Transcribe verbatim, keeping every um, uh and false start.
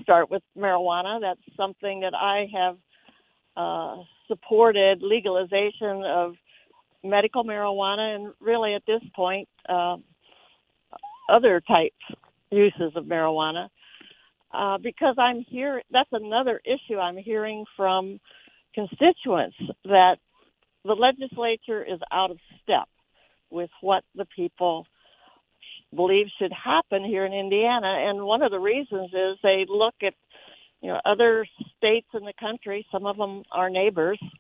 start with marijuana. That's something that I have uh, supported legalization of medical marijuana and really at this point uh, other type uses of marijuana uh, because I'm here. That's another issue I'm hearing from constituents, that the legislature is out of step with what the people believe should happen here in Indiana. And one of the reasons is they look at, you know, other states in the country, some of them are neighbors,